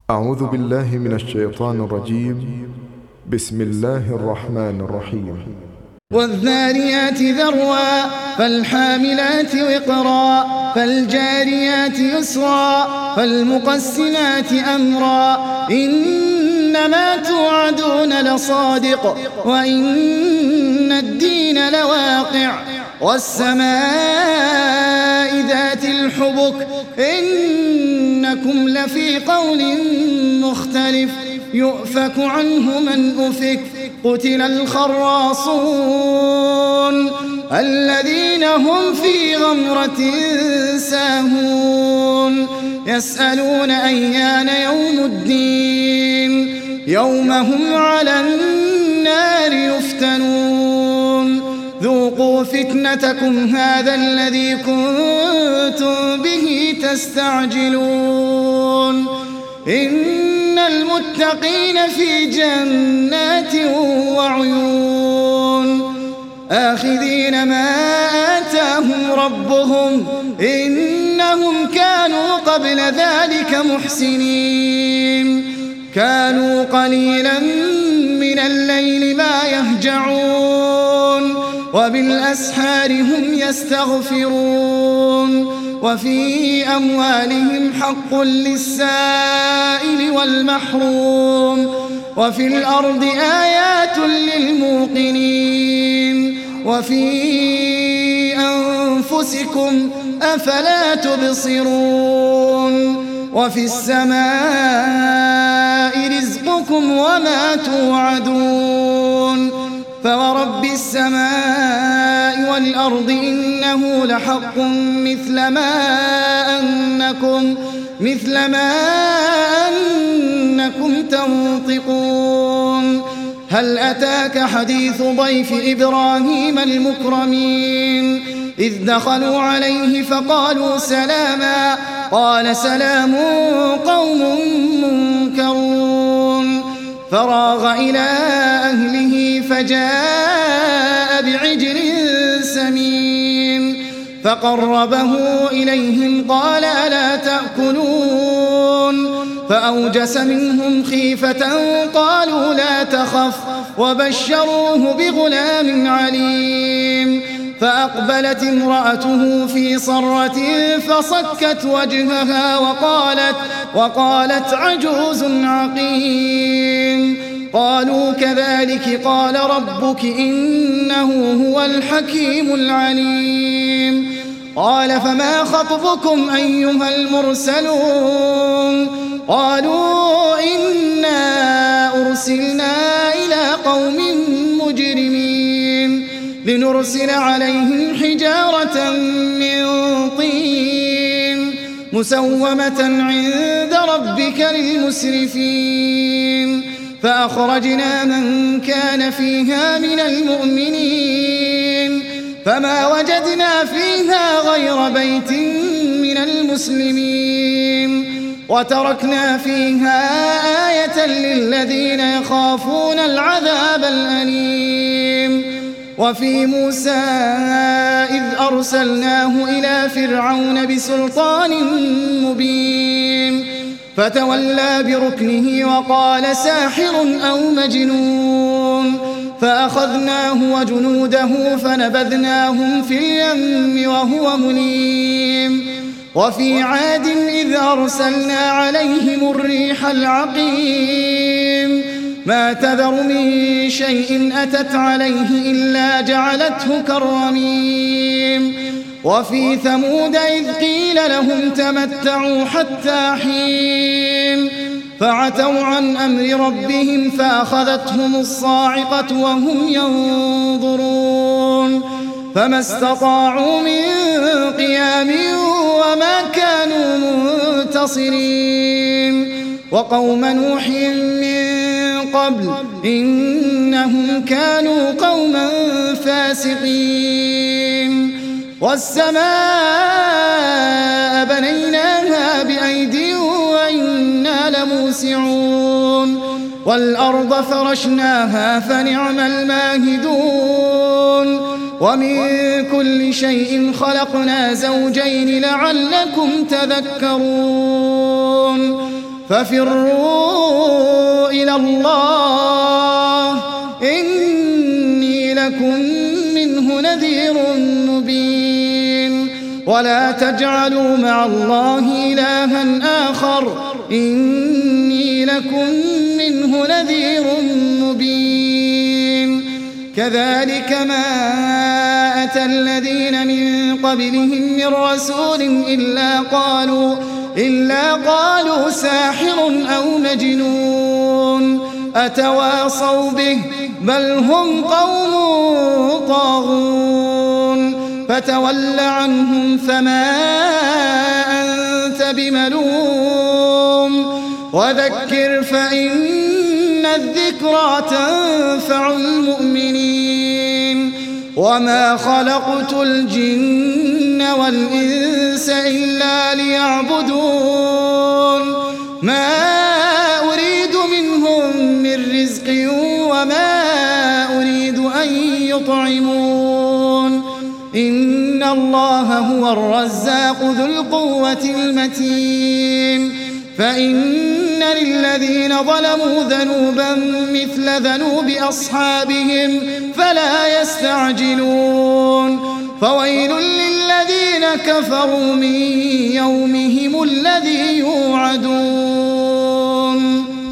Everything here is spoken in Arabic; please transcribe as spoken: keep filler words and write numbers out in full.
أعوذ بالله من الشيطان الرجيم. بسم الله الرحمن الرحيم. والذاريات ذروا فالحاملات وقرا فالجاريات يسرا فالمقسمات أمرا إنما توعدون لصادق وإن الدين لواقع والسماء ذات الحبك إنكم لفي قول مختلف يؤفك عنه من أفك قتل الخراصون الذين هم في غمرة ساهون يسألون أيان يوم الدين يوم هم على النار يفتنون ذوقوا فتنتكم هذا الذي كنتم به تستعجلون إن المتقين في جنات وعيون آخذين ما آتاهم ربهم إنهم كانوا قبل ذلك محسنين كانوا قليلا من الليل ما يهجعون وبالأسحار هم يستغفرون وفي أموالهم حق للسائل والمحروم وفي الأرض آيات للموقنين وفي أنفسكم أفلا تبصرون وفي السماء رزقكم وما توعدون فورب السماء والأرض إنه لحق مثل ما أنكم مثل ما أنكم تنطقون هل أتاك حديث ضيف إبراهيم المكرمين إذ دخلوا عليه فقالوا سلاما قال سلام قوم منكرون فراغ إلى أهله فجاء بعجل سمين فقربه إليهم قال ألا تأكلون فأوجس منهم خيفة قالوا لا تخف وبشروه بغلام عليم فأقبلت امرأته في صرة فصكت وجهها وقالت, وقالت عجوز عقيم قالوا كذلك قال ربك إنه هو الحكيم العليم قال فما خطبكم أيها المرسلون قالوا إنا أرسلنا إلى قوم مجرمين لنرسل عليهم حجارة من طين مسومة عند ربك للمسرفين فأخرجنا من كان فيها من المؤمنين فما وجدنا فيها غير بيت من المسلمين وتركنا فيها آية للذين يخافون العذاب الأليم وفي موسى إذ أرسلناه إلى فرعون بسلطان مبين فتولى بركنه وقال ساحر أو مجنون فأخذناه وجنوده فنبذناهم في اليم وهو مليم وفي عاد إذ أرسلنا عليهم الريح العقيم ما تذر من شيء أتت عليه إلا جعلته كالرميم وفي ثمود إذ قيل لهم تمتعوا حتى حين فعتوا عن أمر ربهم فأخذتهم الصاعقة وهم ينظرون فما استطاعوا من قيام وما كانوا منتصرين وقوم نوح من قبل إنهم كانوا قوما فاسقين والسماء بنيناها بأيد وإنا لموسعون والأرض فرشناها فنعم الماهدون ومن كل شيء خلقنا زوجين لعلكم تذكرون ففروا إلى الله إني لكم منه نذير مبين ولا تجعلوا مع الله إلها آخر إني لكم منه نذير مبين كذلك ما أتى الذين من قبلهم من رسول إلا قالوا إلا قالوا ساحر أو مجنون أتواصوا به بل هم قوم طاغون فتول عنهم فما أنت بملوم وذكر فإن الذكرى تنفع المؤمنين وما خلقت الجن والإنس إلا ليعبدون ما أريد منهم من رزق وما أريد أن يطعمون إن الله هو الرزاق ذو القوة المتين فإن للذين ظلموا ذنوبا مثل ذنوب أصحابهم فلا يستعجلون فويل للذين كفروا من يومهم الذي يوعدون